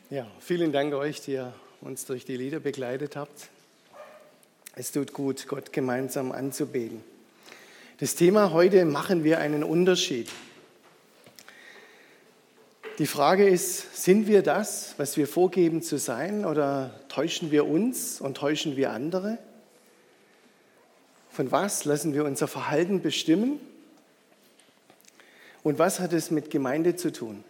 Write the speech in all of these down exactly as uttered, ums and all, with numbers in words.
Ja, vielen Dank euch, die ihr uns durch die Lieder begleitet habt. Es tut gut, Gott gemeinsam anzubeten. Das Thema heute: Machen wir einen Unterschied? Die Frage ist, sind wir das, was wir vorgeben zu sein, oder täuschen wir uns und täuschen wir andere? Von was lassen wir unser Verhalten bestimmen? Und was hat es mit Gemeinde zu tun?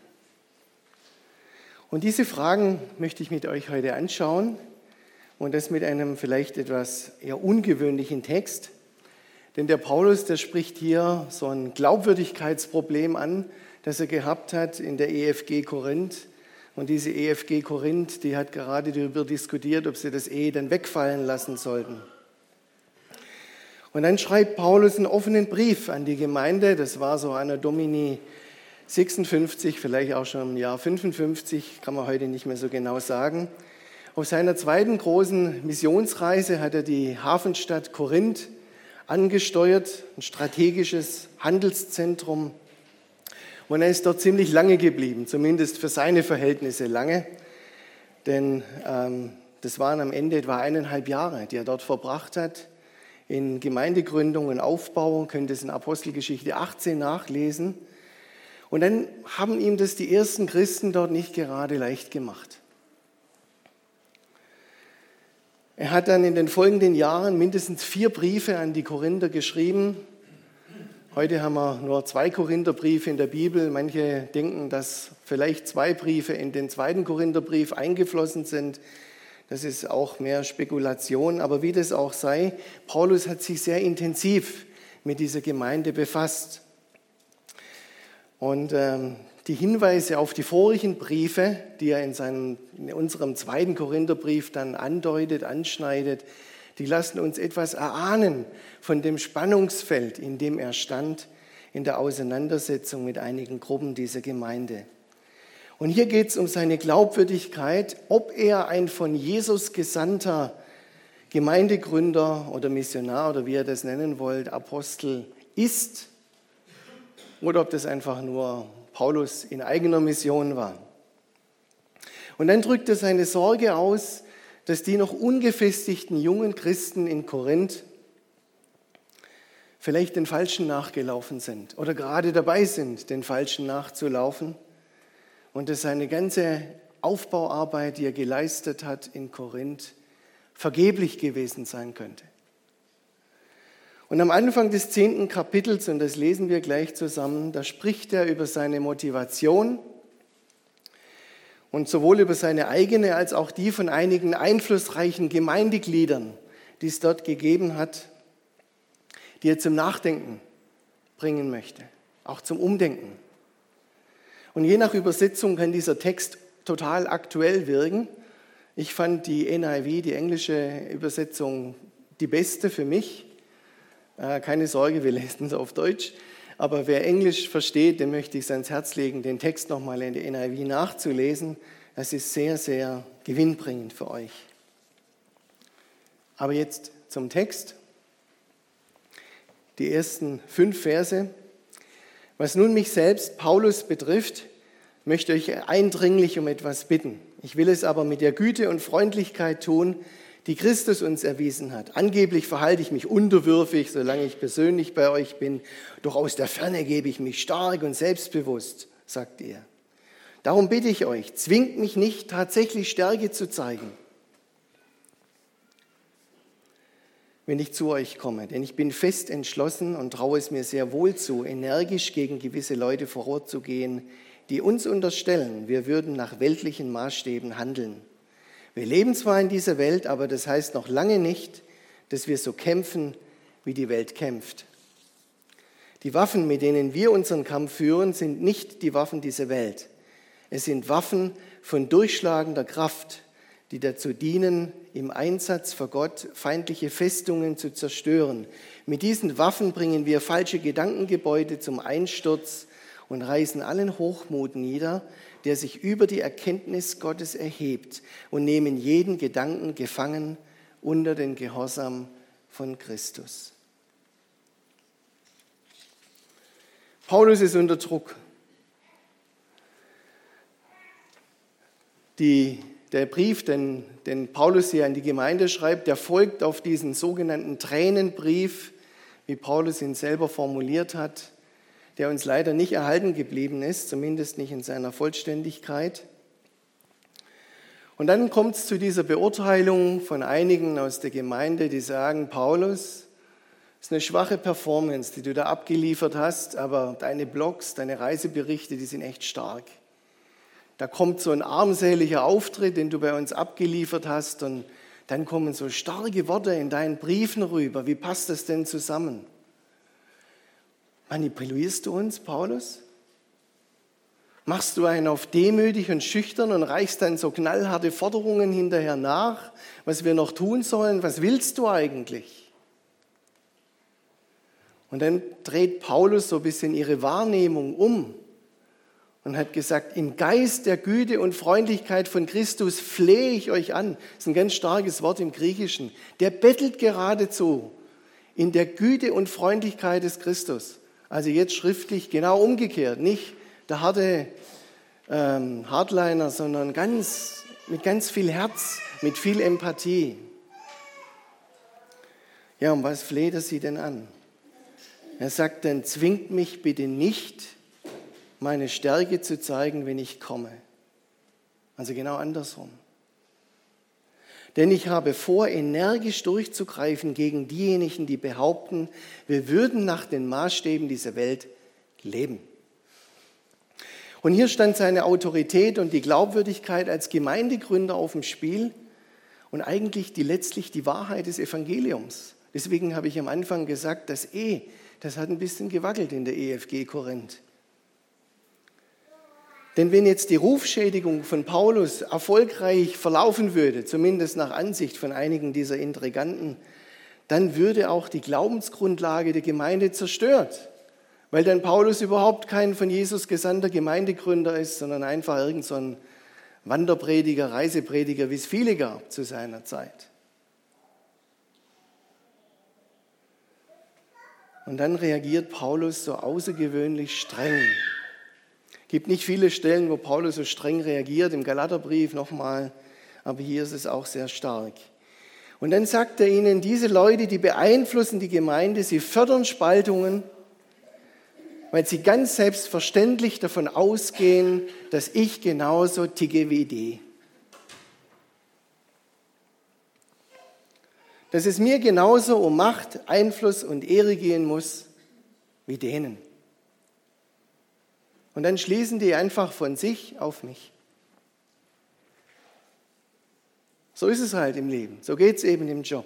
Und diese Fragen möchte ich mit euch heute anschauen, und das mit einem vielleicht etwas eher ungewöhnlichen Text. Denn der Paulus, der spricht hier so ein Glaubwürdigkeitsproblem an, das er gehabt hat in der E F G Korinth. Und diese E F G Korinth, die hat gerade darüber diskutiert, ob sie das Ehe dann wegfallen lassen sollten. Und dann schreibt Paulus einen offenen Brief an die Gemeinde. Das war so Anno Domini sechsundfünfzig, vielleicht auch schon im Jahr fünfundfünfzig, kann man heute nicht mehr so genau sagen. Auf seiner zweiten großen Missionsreise hat er die Hafenstadt Korinth angesteuert, ein strategisches Handelszentrum. Und er ist dort ziemlich lange geblieben, zumindest für seine Verhältnisse lange. Denn ähm, das waren am Ende etwa eineinhalb Jahre, die er dort verbracht hat. In Gemeindegründung und Aufbau, könnt ihr es in Apostelgeschichte achtzehn nachlesen. Und dann haben ihm das die ersten Christen dort nicht gerade leicht gemacht. Er hat dann in den folgenden Jahren mindestens vier Briefe an die Korinther geschrieben. Heute haben wir nur zwei Korintherbriefe in der Bibel. Manche denken, dass vielleicht zwei Briefe in den zweiten Korintherbrief eingeflossen sind. Das ist auch mehr Spekulation. Aber wie das auch sei, Paulus hat sich sehr intensiv mit dieser Gemeinde befasst. Und ähm, die Hinweise auf die vorigen Briefe, die er in, seinem, in unserem zweiten Korintherbrief dann andeutet, anschneidet, die lassen uns etwas erahnen von dem Spannungsfeld, in dem er stand in der Auseinandersetzung mit einigen Gruppen dieser Gemeinde. Und hier geht es um seine Glaubwürdigkeit, ob er ein von Jesus gesandter Gemeindegründer oder Missionar oder wie ihr das nennen wollt, Apostel ist, oder ob das einfach nur Paulus in eigener Mission war. Und dann drückt er seine Sorge aus, dass die noch ungefestigten jungen Christen in Korinth vielleicht den Falschen nachgelaufen sind oder gerade dabei sind, den Falschen nachzulaufen, und dass seine ganze Aufbauarbeit, die er geleistet hat in Korinth, vergeblich gewesen sein könnte. Und am Anfang des zehnten Kapitels, und das lesen wir gleich zusammen, da spricht er über seine Motivation und sowohl über seine eigene als auch die von einigen einflussreichen Gemeindegliedern, die es dort gegeben hat, die er zum Nachdenken bringen möchte, auch zum Umdenken. Und je nach Übersetzung kann dieser Text total aktuell wirken. Ich fand die N I V, die englische Übersetzung, die beste für mich. Keine Sorge, wir lesen es auf Deutsch. Aber wer Englisch versteht, dem möchte ich es ans Herz legen, den Text nochmal in der N I V nachzulesen. Das ist sehr, sehr gewinnbringend für euch. Aber jetzt zum Text. Die ersten fünf Verse. Was nun mich selbst, Paulus, betrifft, möchte ich eindringlich um etwas bitten. Ich will es aber mit der Güte und Freundlichkeit tun, die Christus uns erwiesen hat. Angeblich verhalte ich mich unterwürfig, solange ich persönlich bei euch bin, doch aus der Ferne gebe ich mich stark und selbstbewusst, sagt er. Darum bitte ich euch, zwingt mich nicht, tatsächlich Stärke zu zeigen, wenn ich zu euch komme. Denn ich bin fest entschlossen und traue es mir sehr wohl zu, energisch gegen gewisse Leute vorzugehen, die uns unterstellen, wir würden nach weltlichen Maßstäben handeln. Wir leben zwar in dieser Welt, aber das heißt noch lange nicht, dass wir so kämpfen, wie die Welt kämpft. Die Waffen, mit denen wir unseren Kampf führen, sind nicht die Waffen dieser Welt. Es sind Waffen von durchschlagender Kraft, die dazu dienen, im Einsatz für Gott feindliche Festungen zu zerstören. Mit diesen Waffen bringen wir falsche Gedankengebäude zum Einsturz und reißen allen Hochmut nieder, der sich über die Erkenntnis Gottes erhebt, und nehmen jeden Gedanken gefangen unter den Gehorsam von Christus. Paulus ist unter Druck. Die, der Brief, den, den Paulus hier an die Gemeinde schreibt, der folgt auf diesen sogenannten Tränenbrief, wie Paulus ihn selber formuliert hat, der uns leider nicht erhalten geblieben ist, zumindest nicht in seiner Vollständigkeit. Und dann kommt es zu dieser Beurteilung von einigen aus der Gemeinde, die sagen, Paulus, das ist eine schwache Performance, die du da abgeliefert hast, aber deine Blogs, deine Reiseberichte, die sind echt stark. Da kommt so ein armseliger Auftritt, den du bei uns abgeliefert hast, und dann kommen so starke Worte in deinen Briefen rüber. Wie passt das denn zusammen? Manipulierst du uns, Paulus? Machst du einen auf demütig und schüchtern und reichst dann so knallharte Forderungen hinterher nach, was wir noch tun sollen? Was willst du eigentlich? Und dann dreht Paulus so ein bisschen ihre Wahrnehmung um und hat gesagt, im Geist der Güte und Freundlichkeit von Christus flehe ich euch an. Das ist ein ganz starkes Wort im Griechischen. Der bettelt geradezu in der Güte und Freundlichkeit des Christus. Also jetzt schriftlich genau umgekehrt, nicht der harte ähm, Hardliner, sondern ganz, mit ganz viel Herz, mit viel Empathie. Ja, und was fleht er sie denn an? Er sagt dann, zwingt mich bitte nicht, meine Stärke zu zeigen, wenn ich komme. Also genau andersrum. Denn ich habe vor, energisch durchzugreifen gegen diejenigen, die behaupten, wir würden nach den Maßstäben dieser Welt leben. Und hier stand seine Autorität und die Glaubwürdigkeit als Gemeindegründer auf dem Spiel und eigentlich die, letztlich die Wahrheit des Evangeliums. Deswegen habe ich am Anfang gesagt, das E, das hat ein bisschen gewackelt in der E F G Korinth. Denn wenn jetzt die Rufschädigung von Paulus erfolgreich verlaufen würde, zumindest nach Ansicht von einigen dieser Intriganten, dann würde auch die Glaubensgrundlage der Gemeinde zerstört, weil dann Paulus überhaupt kein von Jesus gesandter Gemeindegründer ist, sondern einfach irgend so ein Wanderprediger, Reiseprediger, wie es viele gab zu seiner Zeit. Und dann reagiert Paulus so außergewöhnlich streng. Es gibt nicht viele Stellen, wo Paulus so streng reagiert, im Galaterbrief nochmal, aber hier ist es auch sehr stark. Und dann sagt er ihnen, diese Leute, die beeinflussen die Gemeinde, sie fördern Spaltungen, weil sie ganz selbstverständlich davon ausgehen, dass ich genauso ticke wie die. Dass es mir genauso um Macht, Einfluss und Ehre gehen muss wie denen. Und dann schließen die einfach von sich auf mich. So ist es halt im Leben. So geht es eben im Job.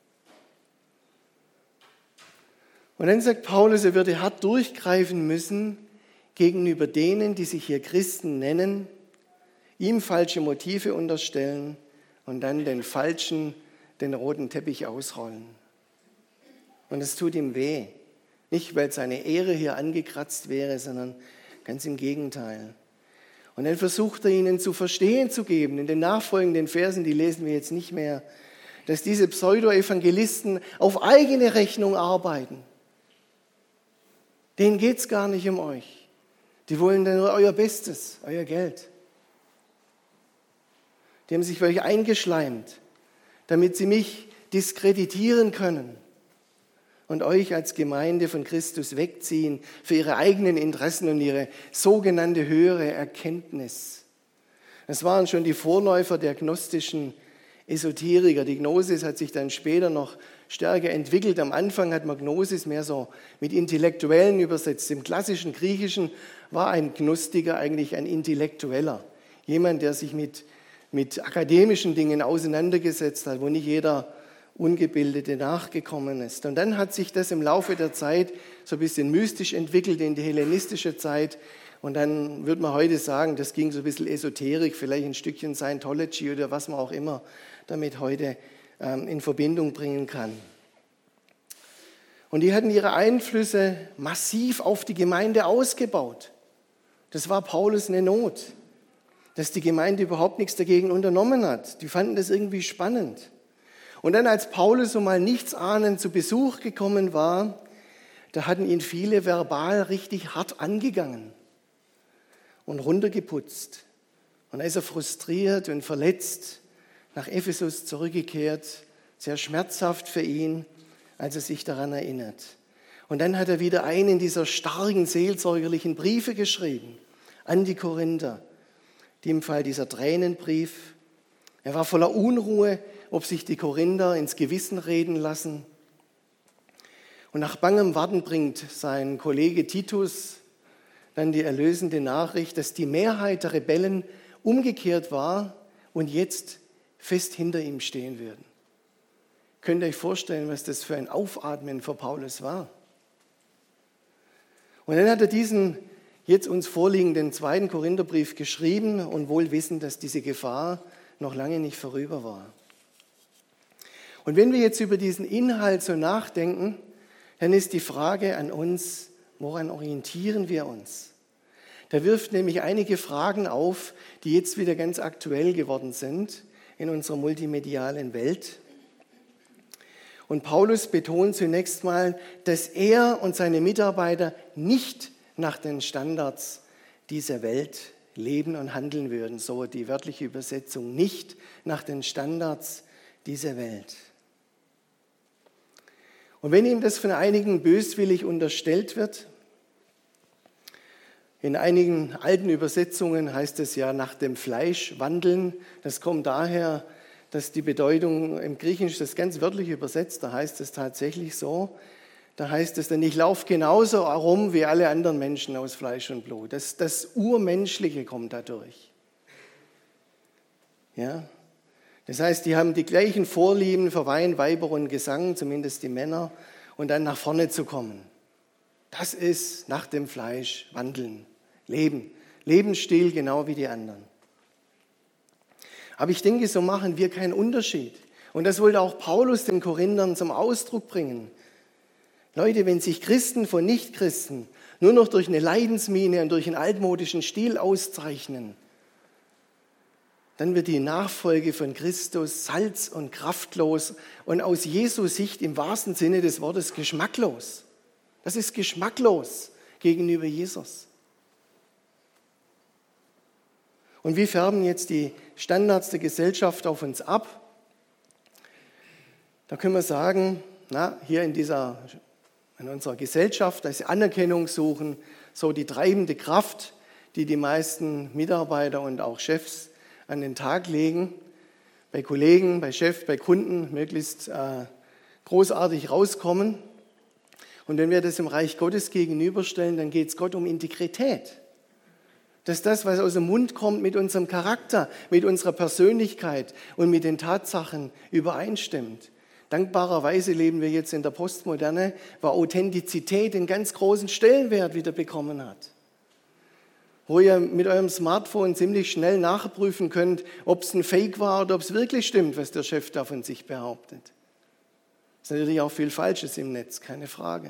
Und dann sagt Paulus, er würde hart durchgreifen müssen gegenüber denen, die sich hier Christen nennen, ihm falsche Motive unterstellen und dann den falschen, den roten Teppich ausrollen. Und es tut ihm weh. Nicht, weil seine Ehre hier angekratzt wäre, sondern ganz im Gegenteil. Und dann versucht er ihnen zu verstehen zu geben, in den nachfolgenden Versen, die lesen wir jetzt nicht mehr, dass diese Pseudo-Evangelisten auf eigene Rechnung arbeiten. Denen geht es gar nicht um euch. Die wollen dann nur euer Bestes, euer Geld. Die haben sich für euch eingeschleimt, damit sie mich diskreditieren können und euch als Gemeinde von Christus wegziehen für ihre eigenen Interessen und ihre sogenannte höhere Erkenntnis. Das waren schon die Vorläufer der gnostischen Esoteriker. Die Gnosis hat sich dann später noch stärker entwickelt. Am Anfang hat man Gnosis mehr so mit Intellektuellen übersetzt. Im klassischen Griechischen war ein Gnostiker eigentlich ein Intellektueller. Jemand, der sich mit, mit akademischen Dingen auseinandergesetzt hat, wo nicht jeder Ungebildete nachgekommen ist. Und dann hat sich das im Laufe der Zeit so ein bisschen mystisch entwickelt in die hellenistische Zeit. Und dann würde man heute sagen, das ging so ein bisschen Esoterik, vielleicht ein Stückchen Scientology oder was man auch immer damit heute ähm, in Verbindung bringen kann. Und die hatten ihre Einflüsse massiv auf die Gemeinde ausgebaut. Das war Paulus eine Not, dass die Gemeinde überhaupt nichts dagegen unternommen hat. Die fanden das irgendwie spannend. Und dann, als Paulus so mal nichtsahnend zu Besuch gekommen war, da hatten ihn viele verbal richtig hart angegangen und runtergeputzt Und da ist er frustriert und verletzt nach Ephesus zurückgekehrt, sehr schmerzhaft für ihn, als er sich daran erinnert. Und dann hat er wieder einen dieser starken seelsorgerlichen Briefe geschrieben an die Korinther, in dem Fall dieser Tränenbrief. Er war voller Unruhe, ob sich die Korinther ins Gewissen reden lassen. Und nach bangem Warten bringt sein Kollege Titus dann die erlösende Nachricht, dass die Mehrheit der Rebellen umgekehrt war und jetzt fest hinter ihm stehen würden. Könnt ihr euch vorstellen, was das für ein Aufatmen für Paulus war? Und dann hat er diesen jetzt uns vorliegenden zweiten Korintherbrief geschrieben und wohl wissend, dass diese Gefahr noch lange nicht vorüber war. Und wenn wir jetzt über diesen Inhalt so nachdenken, dann ist die Frage an uns, woran orientieren wir uns? Da wirft nämlich einige Fragen auf, die jetzt wieder ganz aktuell geworden sind in unserer multimedialen Welt. Und Paulus betont zunächst mal, dass er und seine Mitarbeiter nicht nach den Standards dieser Welt leben und handeln würden. So die wörtliche Übersetzung, nicht nach den Standards dieser Welt. Und wenn ihm das von einigen böswillig unterstellt wird, in einigen alten Übersetzungen heißt es ja nach dem Fleisch wandeln. Das kommt daher, dass die Bedeutung im Griechischen das ganz wörtlich übersetzt, da heißt es tatsächlich so, da heißt es dann, ich laufe genauso herum wie alle anderen Menschen aus Fleisch und Blut. Das, das Urmenschliche kommt dadurch. Ja? Das heißt, die haben die gleichen Vorlieben für Wein, Weiber und Gesang, zumindest die Männer, und dann nach vorne zu kommen. Das ist nach dem Fleisch wandeln, leben. Lebensstil genau wie die anderen. Aber ich denke, so machen wir keinen Unterschied. Und das wollte auch Paulus den Korinthern zum Ausdruck bringen. Leute, wenn sich Christen von Nichtchristen nur noch durch eine Leidensmiene und durch einen altmodischen Stil auszeichnen, dann wird die Nachfolge von Christus salz- und kraftlos und aus Jesu Sicht im wahrsten Sinne des Wortes geschmacklos. Das ist geschmacklos gegenüber Jesus. Und wie färben jetzt die Standards der Gesellschaft auf uns ab? Da können wir sagen, na, hier in, dieser, in unserer Gesellschaft, dass sie Anerkennung suchen, so die treibende Kraft, die die meisten Mitarbeiter und auch Chefs an den Tag legen, bei Kollegen, bei Chef, bei Kunden möglichst äh, großartig rauskommen. Und wenn wir das im Reich Gottes gegenüberstellen, dann geht es Gott um Integrität. Dass das, was aus dem Mund kommt, mit unserem Charakter, mit unserer Persönlichkeit und mit den Tatsachen übereinstimmt. Dankbarerweise leben wir jetzt in der Postmoderne, wo Authentizität einen ganz großen Stellenwert wieder bekommen hat. Wo ihr mit eurem Smartphone ziemlich schnell nachprüfen könnt, ob es ein Fake war oder ob es wirklich stimmt, was der Chef da von sich behauptet. Es ist natürlich auch viel Falsches im Netz, keine Frage.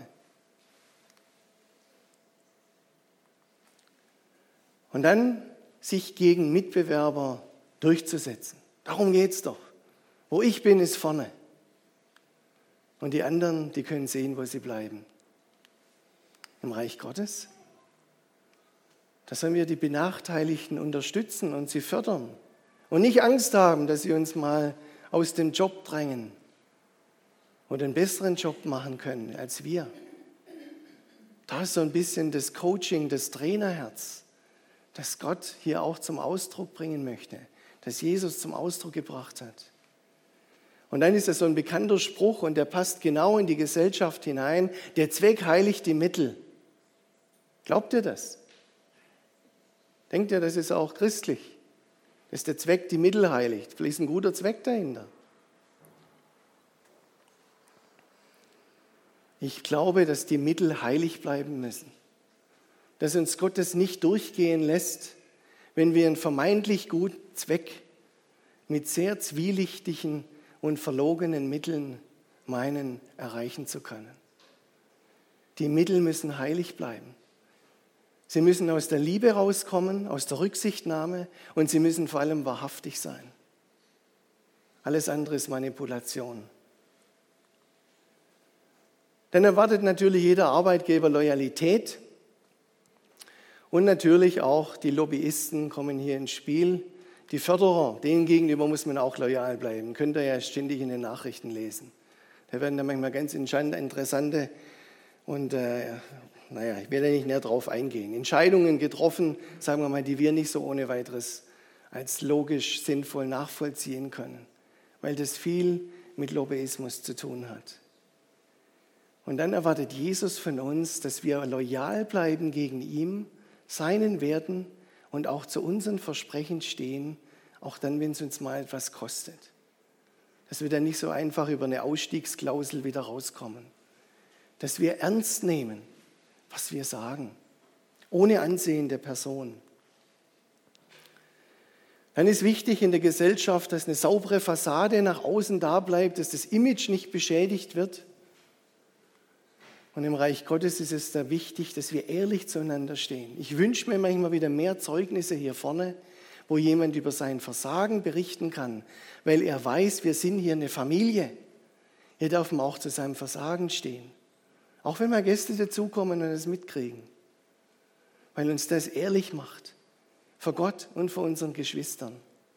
Und dann sich gegen Mitbewerber durchzusetzen. Darum geht es doch. Wo ich bin, ist vorne. Und die anderen, die können sehen, wo sie bleiben. Im Reich Gottes, da sollen wir die Benachteiligten unterstützen und sie fördern. Und nicht Angst haben, dass sie uns mal aus dem Job drängen oder einen besseren Job machen können als wir. Da ist so ein bisschen das Coaching, das Trainerherz, das Gott hier auch zum Ausdruck bringen möchte, das Jesus zum Ausdruck gebracht hat. Und dann ist das so ein bekannter Spruch und der passt genau in die Gesellschaft hinein. Der Zweck heiligt die Mittel. Glaubt ihr das? Denkt ihr, das ist auch christlich? Dass der Zweck die Mittel heiligt. Vielleicht ist ein guter Zweck dahinter. Ich glaube, dass die Mittel heilig bleiben müssen. Dass uns Gott das nicht durchgehen lässt, wenn wir einen vermeintlich guten Zweck mit sehr zwielichtigen und verlogenen Mitteln meinen, erreichen zu können. Die Mittel müssen heilig bleiben. Sie müssen aus der Liebe rauskommen, aus der Rücksichtnahme und sie müssen vor allem wahrhaftig sein. Alles andere ist Manipulation. Dann erwartet natürlich jeder Arbeitgeber Loyalität und natürlich auch die Lobbyisten kommen hier ins Spiel. Die Förderer, denen gegenüber muss man auch loyal bleiben. Könnt ihr ja ständig in den Nachrichten lesen. Da werden dann manchmal ganz interessante und äh, naja, ich will da nicht näher drauf eingehen. Entscheidungen getroffen, sagen wir mal, die wir nicht so ohne weiteres als logisch, sinnvoll nachvollziehen können, weil das viel mit Lobbyismus zu tun hat. Und dann erwartet Jesus von uns, dass wir loyal bleiben gegen ihn, seinen Werten und auch zu unseren Versprechen stehen, auch dann, wenn es uns mal etwas kostet. Dass wir dann nicht so einfach über eine Ausstiegsklausel wieder rauskommen. Dass wir ernst nehmen, was wir sagen, ohne Ansehen der Person. Dann ist wichtig in der Gesellschaft, dass eine saubere Fassade nach außen da bleibt, dass das Image nicht beschädigt wird. Und im Reich Gottes ist es da wichtig, dass wir ehrlich zueinander stehen. Ich wünsche mir manchmal wieder mehr Zeugnisse hier vorne, wo jemand über sein Versagen berichten kann, weil er weiß, wir sind hier eine Familie. Hier darf man auch zu seinem Versagen stehen. Auch wenn mal Gäste dazukommen und das mitkriegen. Weil uns das ehrlich macht. Vor Gott und vor unseren Geschwistern.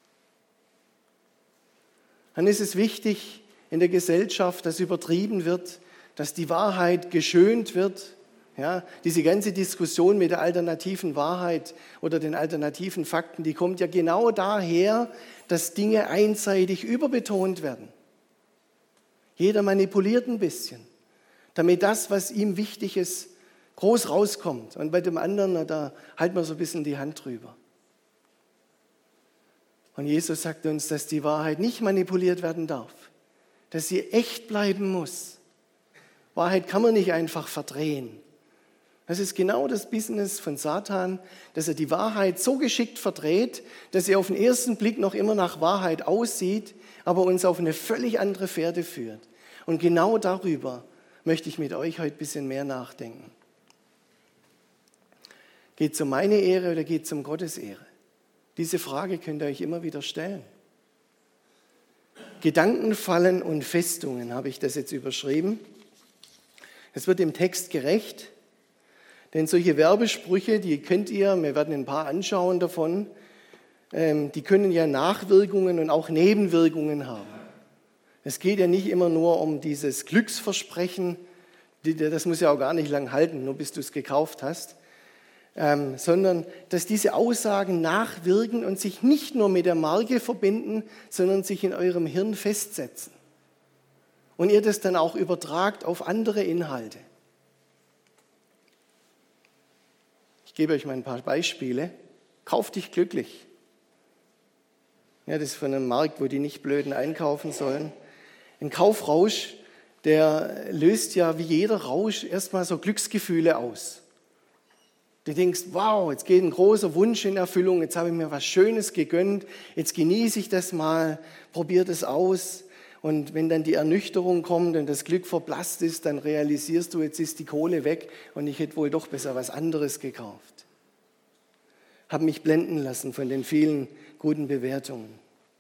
Dann ist es wichtig in der Gesellschaft, dass übertrieben wird, dass die Wahrheit geschönt wird. Ja, diese ganze Diskussion mit der alternativen Wahrheit oder den alternativen Fakten, die kommt ja genau daher, dass Dinge einseitig überbetont werden. Jeder manipuliert ein bisschen, damit das, was ihm wichtig ist, groß rauskommt. Und bei dem anderen, da halten wir so ein bisschen die Hand drüber. Und Jesus sagt uns, dass die Wahrheit nicht manipuliert werden darf, dass sie echt bleiben muss. Wahrheit kann man nicht einfach verdrehen. Das ist genau das Business von Satan, dass er die Wahrheit so geschickt verdreht, dass sie auf den ersten Blick noch immer nach Wahrheit aussieht, aber uns auf eine völlig andere Fährte führt. Und genau darüber möchte ich mit euch heute ein bisschen mehr nachdenken. Geht es um meine Ehre oder geht es um Gottes Ehre? Diese Frage könnt ihr euch immer wieder stellen. Gedankenfallen und Festungen habe ich das jetzt überschrieben. Es wird dem Text gerecht, denn solche Werbesprüche, die könnt ihr, wir werden ein paar anschauen davon, die können ja Nachwirkungen und auch Nebenwirkungen haben. Es geht ja nicht immer nur um dieses Glücksversprechen, das muss ja auch gar nicht lang halten, nur bis du es gekauft hast, sondern dass diese Aussagen nachwirken und sich nicht nur mit der Marke verbinden, sondern sich in eurem Hirn festsetzen. Und ihr das dann auch übertragt auf andere Inhalte. Ich gebe euch mal ein paar Beispiele. Kauf dich glücklich. Ja, das ist von einem Markt, wo die nicht blöden einkaufen sollen. Ein Kaufrausch, der löst ja wie jeder Rausch erstmal so Glücksgefühle aus. Du denkst, wow, jetzt geht ein großer Wunsch in Erfüllung, jetzt habe ich mir was Schönes gegönnt, jetzt genieße ich das mal, probiere das aus. Und wenn dann die Ernüchterung kommt und das Glück verblasst ist, dann realisierst du, jetzt ist die Kohle weg und ich hätte wohl doch besser was anderes gekauft. Habe mich blenden lassen von den vielen guten Bewertungen.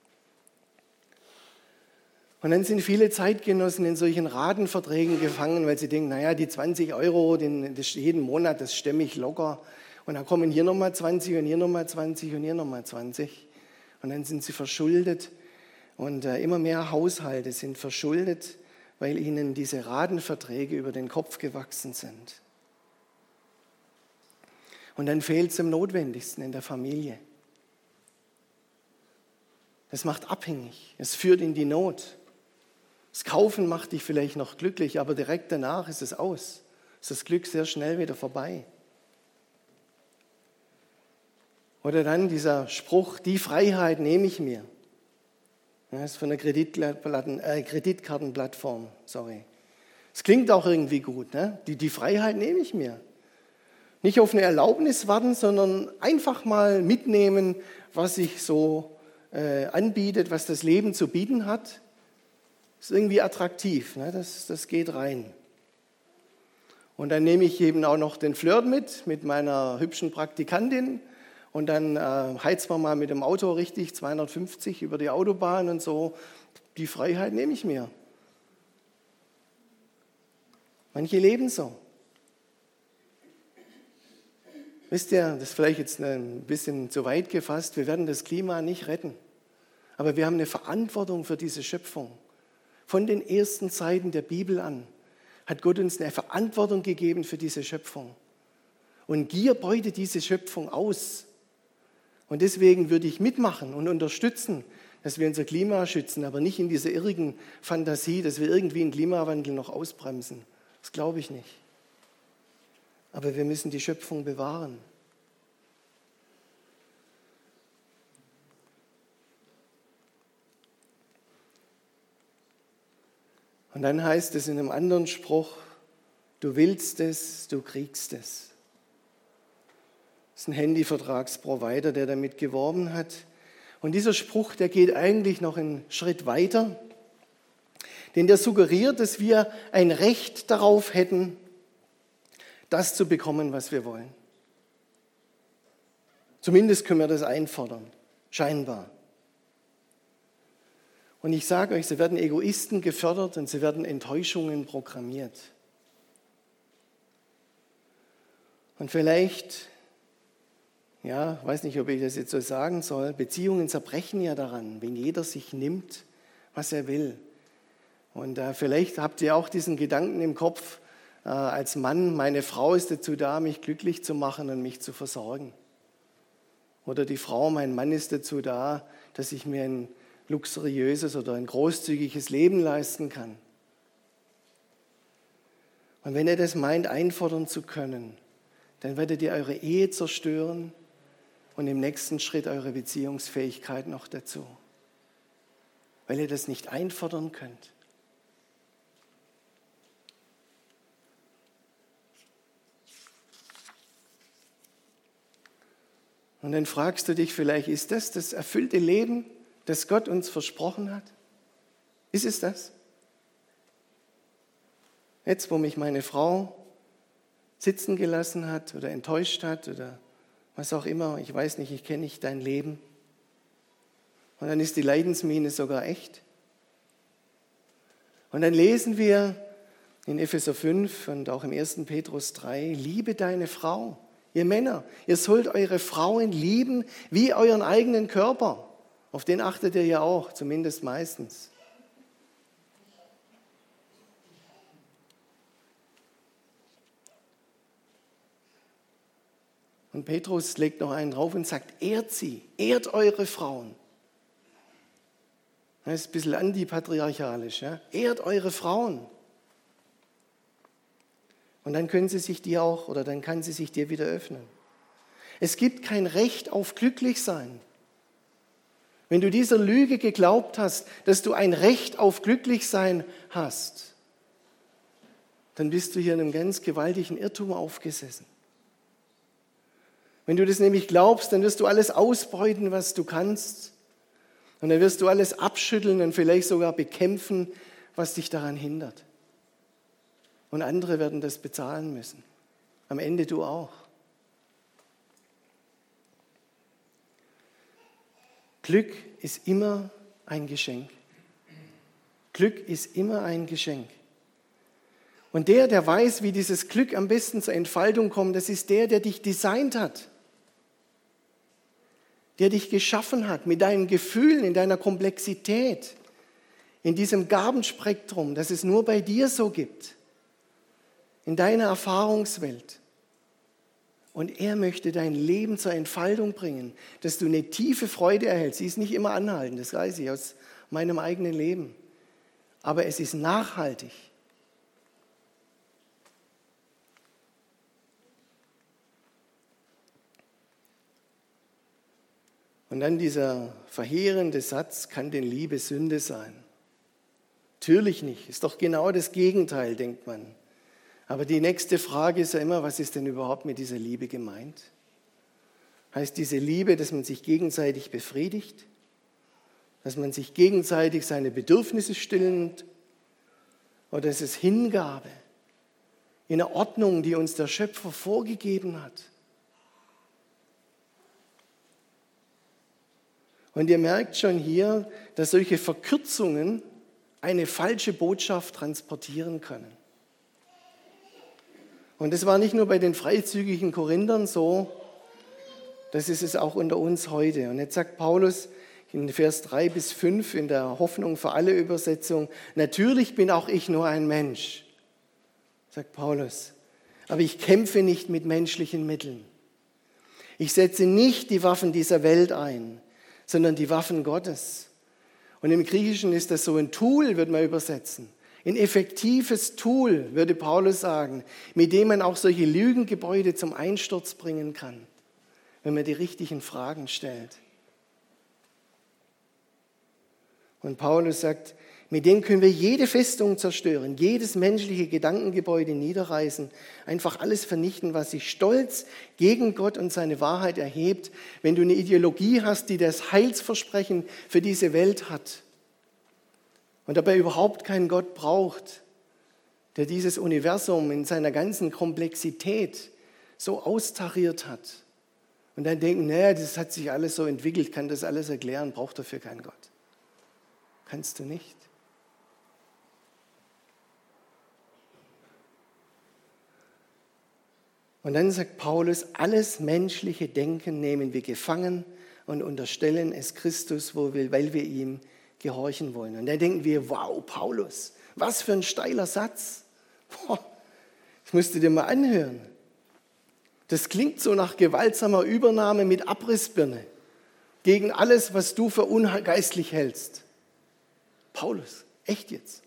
Und dann sind viele Zeitgenossen in solchen Ratenverträgen gefangen, weil sie denken, naja, die zwanzig Euro den, das jeden Monat, das stemme ich locker. Und dann kommen hier nochmal zwanzig und hier nochmal zwanzig und hier nochmal zwanzig. Und dann sind sie verschuldet. Und äh, immer mehr Haushalte sind verschuldet, weil ihnen diese Ratenverträge über den Kopf gewachsen sind. Und dann fehlt es am Notwendigsten in der Familie. Das macht abhängig, es führt in die Not. Das Kaufen macht dich vielleicht noch glücklich, aber direkt danach ist es aus. Ist das Glück sehr schnell wieder vorbei. Oder dann dieser Spruch, die Freiheit nehme ich mir. Das ist von der Kreditplatten, äh, Kreditkartenplattform, sorry. Es klingt auch irgendwie gut, ne? Die, die Freiheit nehme ich mir. Nicht auf eine Erlaubnis warten, sondern einfach mal mitnehmen, was sich so äh, anbietet, was das Leben zu bieten hat. Ist irgendwie attraktiv, ne? das, das geht rein. Und dann nehme ich eben auch noch den Flirt mit, mit meiner hübschen Praktikantin. Und dann äh, heizen wir mal mit dem Auto richtig zweihundertfünfzig über die Autobahn und so. Die Freiheit nehme ich mir. Manche leben so. Wisst ihr, das ist vielleicht jetzt ein bisschen zu weit gefasst, wir werden das Klima nicht retten. Aber wir haben eine Verantwortung für diese Schöpfung. Von den ersten Seiten der Bibel an hat Gott uns eine Verantwortung gegeben für diese Schöpfung. Und Gier beutet diese Schöpfung aus. Und deswegen würde ich mitmachen und unterstützen, dass wir unser Klima schützen, aber nicht in dieser irrigen Fantasie, dass wir irgendwie den Klimawandel noch ausbremsen. Das glaube ich nicht. Aber wir müssen die Schöpfung bewahren. Und dann heißt es in einem anderen Spruch, du willst es, du kriegst es. Das ist ein Handyvertragsprovider, der damit geworben hat. Und dieser Spruch, der geht eigentlich noch einen Schritt weiter, denn der suggeriert, dass wir ein Recht darauf hätten, das zu bekommen, was wir wollen. Zumindest können wir das einfordern, scheinbar. Und ich sage euch, sie werden Egoisten gefördert und sie werden Enttäuschungen programmiert. Und vielleicht, ja, weiß nicht, ob ich das jetzt so sagen soll, Beziehungen zerbrechen ja daran, wenn jeder sich nimmt, was er will. Und äh, vielleicht habt ihr auch diesen Gedanken im Kopf, äh, als Mann, meine Frau ist dazu da, mich glücklich zu machen und mich zu versorgen. Oder die Frau, mein Mann ist dazu da, dass ich mir ein luxuriöses oder ein großzügiges Leben leisten kann. Und wenn ihr das meint, einfordern zu können, dann werdet ihr eure Ehe zerstören und im nächsten Schritt eure Beziehungsfähigkeit noch dazu. Weil ihr das nicht einfordern könnt. Und dann fragst du dich vielleicht, ist das das erfüllte Leben, das Gott uns versprochen hat? Ist es das? Jetzt, wo mich meine Frau sitzen gelassen hat oder enttäuscht hat oder was auch immer, ich weiß nicht, ich kenne nicht dein Leben. Und dann ist die Leidensmine sogar echt. Und dann lesen wir in Epheser fünf und auch im ersten Petrus drei, liebe deine Frau. Ihr Männer, ihr sollt eure Frauen lieben wie euren eigenen Körper. Auf den achtet ihr ja auch, zumindest meistens. Und Petrus legt noch einen drauf und sagt, ehrt sie, ehrt eure Frauen. Das ist ein bisschen antipatriarchalisch. Ja? Ehrt eure Frauen. Und dann können sie sich dir auch, oder dann kann sie sich dir wieder öffnen. Es gibt kein Recht auf Glücklichsein. Wenn du dieser Lüge geglaubt hast, dass du ein Recht auf Glücklichsein hast, dann bist du hier in einem ganz gewaltigen Irrtum aufgesessen. Wenn du das nämlich glaubst, dann wirst du alles ausbeuten, was du kannst. Und dann wirst du alles abschütteln und vielleicht sogar bekämpfen, was dich daran hindert. Und andere werden das bezahlen müssen. Am Ende du auch. Glück ist immer ein Geschenk. Glück ist immer ein Geschenk. Und der, der weiß, wie dieses Glück am besten zur Entfaltung kommt, das ist der, der dich designt hat. Der dich geschaffen hat mit deinen Gefühlen, in deiner Komplexität, in diesem Gabenspektrum, das es nur bei dir so gibt. In deiner Erfahrungswelt. Und er möchte dein Leben zur Entfaltung bringen, dass du eine tiefe Freude erhältst. Sie ist nicht immer anhaltend, das weiß ich aus meinem eigenen Leben. Aber es ist nachhaltig. Und dann dieser verheerende Satz, kann denn Liebe Sünde sein? Natürlich nicht, ist doch genau das Gegenteil, denkt man. Aber die nächste Frage ist ja immer, was ist denn überhaupt mit dieser Liebe gemeint? Heißt diese Liebe, dass man sich gegenseitig befriedigt? Dass man sich gegenseitig seine Bedürfnisse stillt? Oder ist es Hingabe in einer Ordnung, die uns der Schöpfer vorgegeben hat? Und ihr merkt schon hier, dass solche Verkürzungen eine falsche Botschaft transportieren können. Und das war nicht nur bei den freizügigen Korinthern so, Das ist es auch unter uns heute. Und jetzt sagt Paulus in Vers drei bis fünf in der Hoffnung für alle Übersetzung, natürlich bin auch ich nur ein Mensch, sagt Paulus, aber ich kämpfe nicht mit menschlichen Mitteln. Ich setze nicht die Waffen dieser Welt ein, sondern die Waffen Gottes. Und im Griechischen ist das so ein Tool, würde man übersetzen. Ein effektives Tool, würde Paulus sagen, mit dem man auch solche Lügengebäude zum Einsturz bringen kann, wenn man die richtigen Fragen stellt. Und Paulus sagt, mit dem können wir jede Festung zerstören, jedes menschliche Gedankengebäude niederreißen, einfach alles vernichten, was sich stolz gegen Gott und seine Wahrheit erhebt. Wenn du eine Ideologie hast, die das Heilsversprechen für diese Welt hat und dabei überhaupt keinen Gott braucht, der dieses Universum in seiner ganzen Komplexität so austariert hat und dann denken, naja, das hat sich alles so entwickelt, kann das alles erklären, braucht dafür keinen Gott. Kannst du nicht. Und dann sagt Paulus, alles menschliche Denken nehmen wir gefangen und unterstellen es Christus, weil wir ihm gehorchen wollen. Und dann denken wir, wow, Paulus, was für ein steiler Satz. Boah, das musst du dir mal anhören. Das klingt so nach gewaltsamer Übernahme mit Abrissbirne gegen alles, was du für ungeistlich hältst. Paulus, echt jetzt?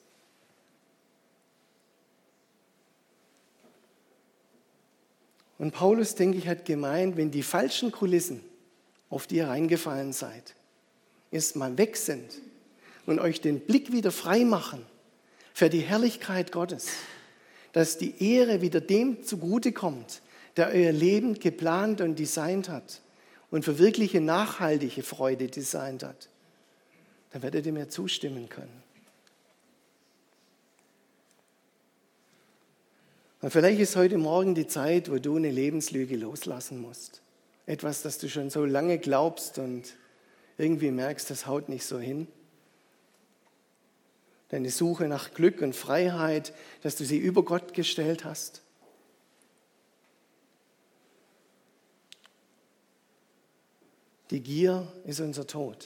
Und Paulus, denke ich, hat gemeint, wenn die falschen Kulissen, auf die ihr reingefallen seid, erstmal weg sind und euch den Blick wieder frei machen für die Herrlichkeit Gottes, dass die Ehre wieder dem zugutekommt, der euer Leben geplant und designt hat und für wirkliche nachhaltige Freude designt hat, dann werdet ihr mir zustimmen können. Und vielleicht ist heute Morgen die Zeit, wo du eine Lebenslüge loslassen musst. Etwas, das du schon so lange glaubst und irgendwie merkst, das haut nicht so hin. Deine Suche nach Glück und Freiheit, dass du sie über Gott gestellt hast. Die Gier ist unser Tod.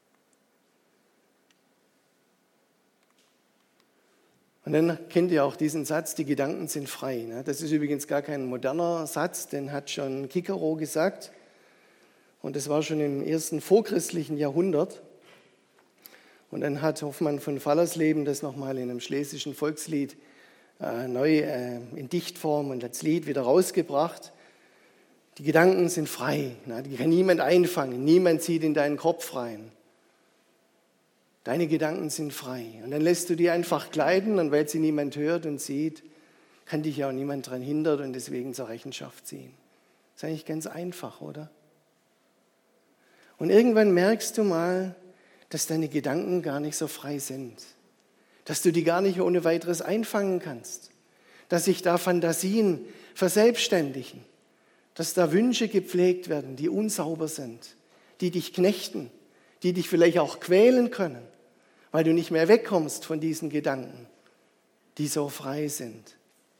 Und dann kennt ihr auch diesen Satz, die Gedanken sind frei. Das ist übrigens gar kein moderner Satz, den hat schon Cicero gesagt. Und das war schon im ersten vorchristlichen Jahrhundert. Und dann hat Hoffmann von Fallersleben das nochmal in einem schlesischen Volkslied äh, neu äh, in Dichtform und als Lied wieder rausgebracht. Die Gedanken sind frei, ne? Die kann niemand einfangen, niemand zieht in deinen Kopf rein. Deine Gedanken sind frei. Und dann lässt du die einfach gleiten und weil sie niemand hört und sieht, kann dich ja auch niemand daran hindern und deswegen zur Rechenschaft ziehen. Das ist eigentlich ganz einfach, oder? Und irgendwann merkst du mal, dass deine Gedanken gar nicht so frei sind. Dass du die gar nicht ohne weiteres einfangen kannst. Dass sich da Fantasien verselbstständigen. Dass da Wünsche gepflegt werden, die unsauber sind, die dich knechten, die dich vielleicht auch quälen können, weil du nicht mehr wegkommst von diesen Gedanken, die so frei sind.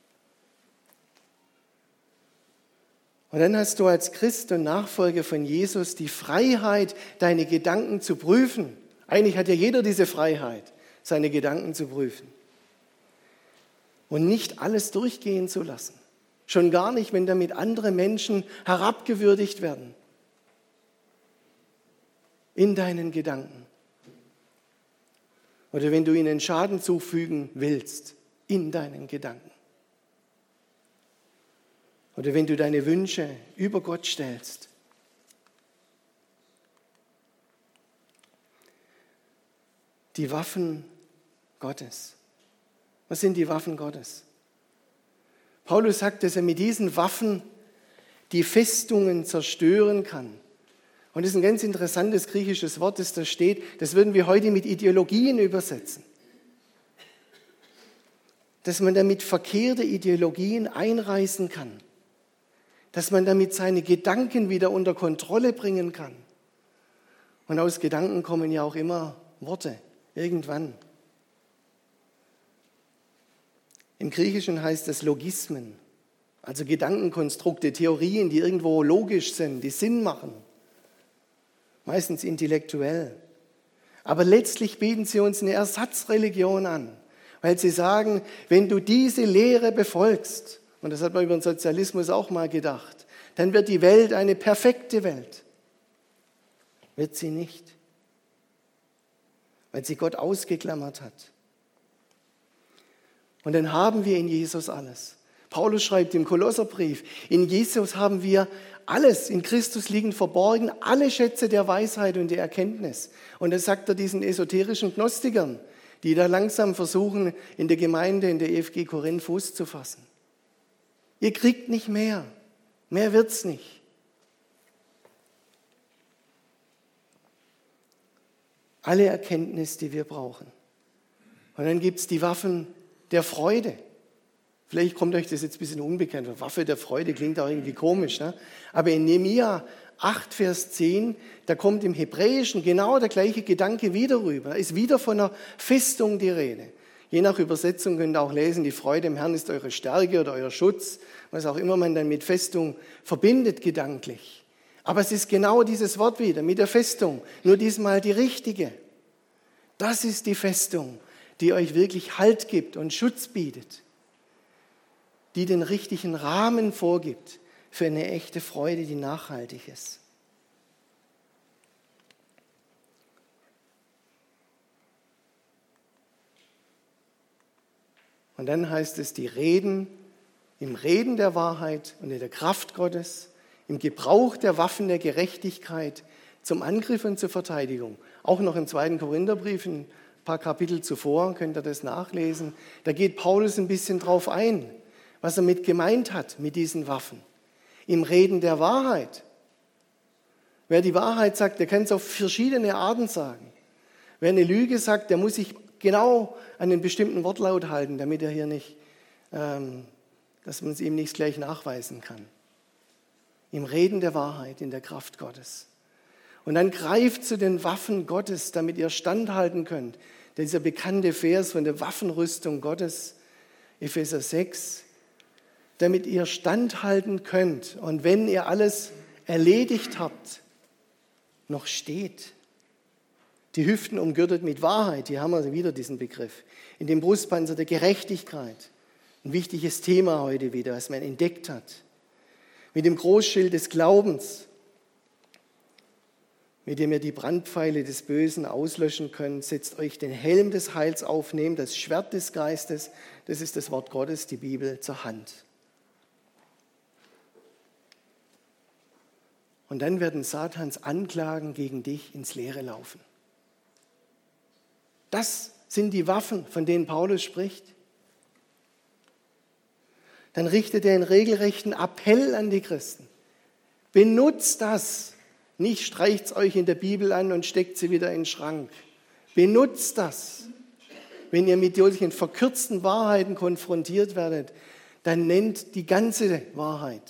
Und dann hast du als Christ und Nachfolger von Jesus die Freiheit, deine Gedanken zu prüfen. Eigentlich hat ja jeder diese Freiheit, seine Gedanken zu prüfen. Und nicht alles durchgehen zu lassen. Schon gar nicht, wenn damit andere Menschen herabgewürdigt werden. In deinen Gedanken. Oder wenn du ihnen Schaden zufügen willst, in deinen Gedanken. Oder wenn du deine Wünsche über Gott stellst. Die Waffen Gottes. Was sind die Waffen Gottes? Paulus sagt, dass er mit diesen Waffen die Festungen zerstören kann. Und das ist ein ganz interessantes griechisches Wort, das da steht. Das würden wir heute mit Ideologien übersetzen. Dass man damit verkehrte Ideologien einreißen kann. Dass man damit seine Gedanken wieder unter Kontrolle bringen kann. Und aus Gedanken kommen ja auch immer Worte, irgendwann. Im Griechischen heißt das Logismen, Also Gedankenkonstrukte, Theorien, die irgendwo logisch sind, die Sinn machen. Meistens intellektuell. Aber letztlich bieten sie uns eine Ersatzreligion an, weil sie sagen, wenn du diese Lehre befolgst, und das hat man über den Sozialismus auch mal gedacht, dann wird die Welt eine perfekte Welt. Wird sie nicht, weil sie Gott ausgeklammert hat. Und dann haben wir in Jesus alles. Paulus schreibt im Kolosserbrief, in Jesus haben wir alles, in Christus liegen verborgen, alle Schätze der Weisheit und der Erkenntnis. Und das sagt er diesen esoterischen Gnostikern, die da langsam versuchen, in der Gemeinde, in der E F G Korinth Fuß zu fassen. Ihr kriegt nicht mehr, mehr wird's nicht. Alle Erkenntnis, die wir brauchen. Und dann gibt es die Waffen der Freude. Vielleicht kommt euch das jetzt ein bisschen unbekannt vor. Waffe der Freude klingt auch irgendwie komisch. Ne? Aber in Nehemia acht, Vers zehn, da kommt im Hebräischen genau der gleiche Gedanke wieder rüber. Da ist wieder von einer Festung die Rede. Je nach Übersetzung könnt ihr auch lesen, die Freude im Herrn ist eure Stärke oder euer Schutz, was auch immer man dann mit Festung verbindet gedanklich. Aber es ist genau dieses Wort wieder, mit der Festung, nur diesmal die richtige. Das ist die Festung, die euch wirklich Halt gibt und Schutz bietet, die den richtigen Rahmen vorgibt für eine echte Freude, die nachhaltig ist. Und dann heißt es, die Reden, im Reden der Wahrheit und in der Kraft Gottes, im Gebrauch der Waffen der Gerechtigkeit zum Angriff und zur Verteidigung. Auch noch im zweiten Korintherbrief, ein paar Kapitel zuvor, könnt ihr das nachlesen. Da geht Paulus ein bisschen drauf ein, was er mit gemeint hat, mit diesen Waffen. Im Reden der Wahrheit. Wer die Wahrheit sagt, der kann es auf verschiedene Arten sagen. Wer eine Lüge sagt, der muss sich genau an einen bestimmten Wortlaut halten, damit er hier nicht, ähm, dass man es ihm nicht gleich nachweisen kann. Im Reden der Wahrheit, in der Kraft Gottes. Und dann greift zu den Waffen Gottes, damit ihr standhalten könnt. Dieser bekannte Vers von der Waffenrüstung Gottes, Epheser sechs, damit ihr standhalten könnt und wenn ihr alles erledigt habt, noch steht. Die Hüften umgürtet mit Wahrheit, hier haben wir wieder diesen Begriff. In dem Brustpanzer der Gerechtigkeit, ein wichtiges Thema heute wieder, was man entdeckt hat. Mit dem Großschild des Glaubens, mit dem ihr die Brandpfeile des Bösen auslöschen könnt, setzt euch den Helm des Heils auf, nehmt das Schwert des Geistes, das ist das Wort Gottes, die Bibel, zur Hand. Und dann werden Satans Anklagen gegen dich ins Leere laufen. Das sind die Waffen, von denen Paulus spricht. Dann richtet er einen regelrechten Appell an die Christen. Benutzt das. Nicht streicht es euch in der Bibel an und steckt sie wieder in den Schrank. Benutzt das. Wenn ihr mit solchen verkürzten Wahrheiten konfrontiert werdet, dann nennt die ganze Wahrheit.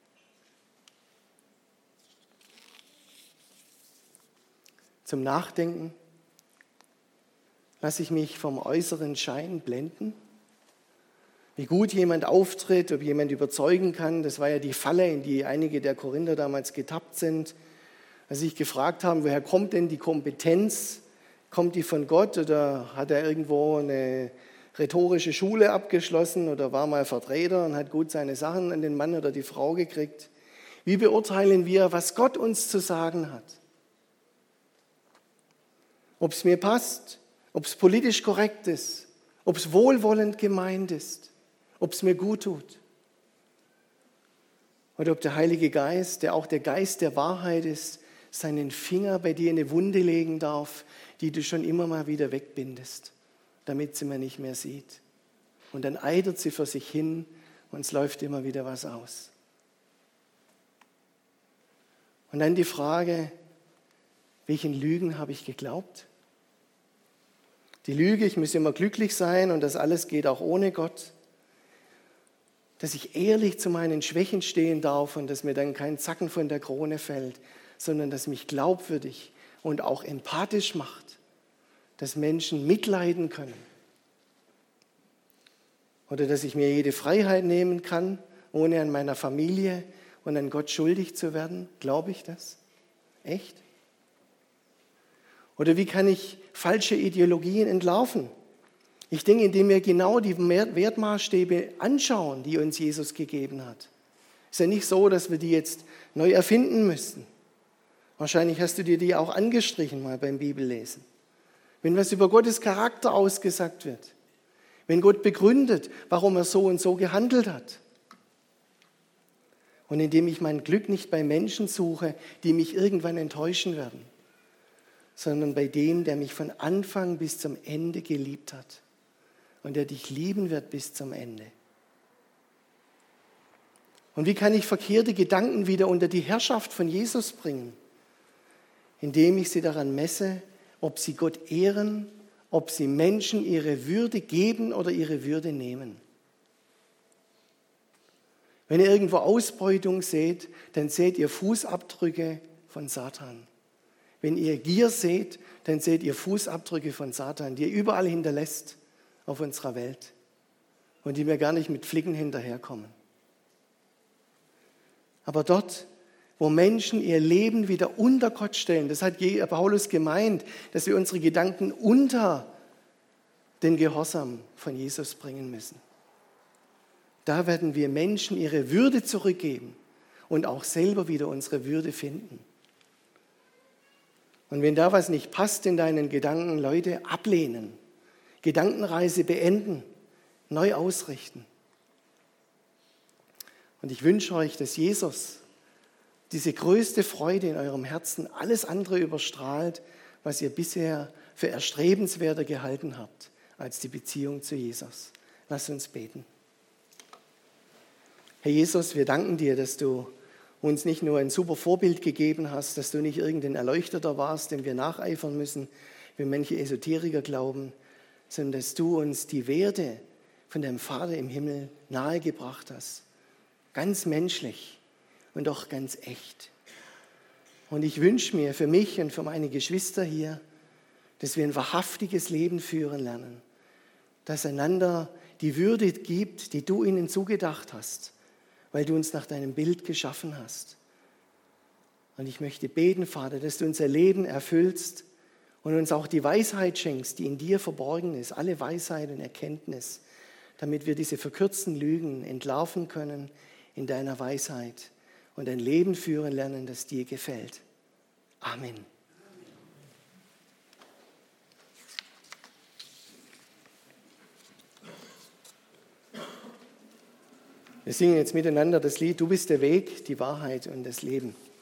Zum Nachdenken. Lasse ich mich vom äußeren Schein blenden? Wie gut jemand auftritt, ob jemand überzeugen kann, das war ja die Falle, in die einige der Korinther damals getappt sind. Als sie sich gefragt haben, woher kommt denn die Kompetenz? Kommt die von Gott oder hat er irgendwo eine rhetorische Schule abgeschlossen oder war mal Vertreter und hat gut seine Sachen an den Mann oder die Frau gekriegt? Wie beurteilen wir, was Gott uns zu sagen hat? Ob es mir passt, ob es politisch korrekt ist, ob es wohlwollend gemeint ist, ob es mir gut tut. Oder ob der Heilige Geist, der auch der Geist der Wahrheit ist, seinen Finger bei dir in eine Wunde legen darf, die du schon immer mal wieder wegbindest, damit sie man nicht mehr sieht. Und dann eitert sie vor sich hin und es läuft immer wieder was aus. Und dann die Frage, welchen Lügen habe ich geglaubt? Die Lüge, ich muss immer glücklich sein und das alles geht auch ohne Gott. Dass ich ehrlich zu meinen Schwächen stehen darf und dass mir dann kein Zacken von der Krone fällt, sondern dass mich glaubwürdig und auch empathisch macht, dass Menschen mitleiden können. Oder dass ich mir jede Freiheit nehmen kann ohne an meiner Familie und an Gott schuldig zu werden? Glaube ich das? Echt? Oder wie kann ich falsche Ideologien entlarven? Ich denke, indem wir genau die Wertmaßstäbe anschauen, die uns Jesus gegeben hat. Es ist ja nicht so, dass wir die jetzt neu erfinden müssten. Wahrscheinlich hast du dir die auch angestrichen mal beim Bibellesen. Wenn was über Gottes Charakter ausgesagt wird, wenn Gott begründet, warum er so und so gehandelt hat. Und indem ich mein Glück nicht bei Menschen suche, die mich irgendwann enttäuschen werden, sondern bei dem, der mich von Anfang bis zum Ende geliebt hat und der dich lieben wird bis zum Ende. Und wie kann ich verkehrte Gedanken wieder unter die Herrschaft von Jesus bringen? Indem ich sie daran messe, ob sie Gott ehren, ob sie Menschen ihre Würde geben oder ihre Würde nehmen. Wenn ihr irgendwo Ausbeutung seht, dann seht ihr Fußabdrücke von Satan. Wenn ihr Gier seht, dann seht ihr Fußabdrücke von Satan, die er überall hinterlässt auf unserer Welt und die wir gar nicht mit Flicken hinterherkommen. Aber dort, wo Menschen ihr Leben wieder unter Gott stellen, das hat Paulus gemeint, dass wir unsere Gedanken unter den Gehorsam von Jesus bringen müssen. Da werden wir Menschen ihre Würde zurückgeben und auch selber wieder unsere Würde finden. Und wenn da was nicht passt in deinen Gedanken, Leute, ablehnen, Gedankenreise beenden, neu ausrichten. Und ich wünsche euch, dass Jesus diese größte Freude in eurem Herzen alles andere überstrahlt, was ihr bisher für erstrebenswerter gehalten habt, als die Beziehung zu Jesus. Lasst uns beten. Herr Jesus, wir danken dir, dass du uns nicht nur ein super Vorbild gegeben hast, dass du nicht irgendein Erleuchteter warst, dem wir nacheifern müssen, wie manche Esoteriker glauben, sondern dass du uns die Werte von deinem Vater im Himmel nahegebracht hast. Ganz menschlich und auch ganz echt. Und ich wünsche mir für mich und für meine Geschwister hier, dass wir ein wahrhaftiges Leben führen lernen, dass einander die Würde gibt, die du ihnen zugedacht hast, weil du uns nach deinem Bild geschaffen hast. Und ich möchte beten, Vater, dass du unser Leben erfüllst und uns auch die Weisheit schenkst, die in dir verborgen ist, alle Weisheit und Erkenntnis, damit wir diese verkürzten Lügen entlarven können in deiner Weisheit und ein Leben führen lernen, das dir gefällt. Amen. Wir singen jetzt miteinander das Lied, du bist der Weg, die Wahrheit und das Leben.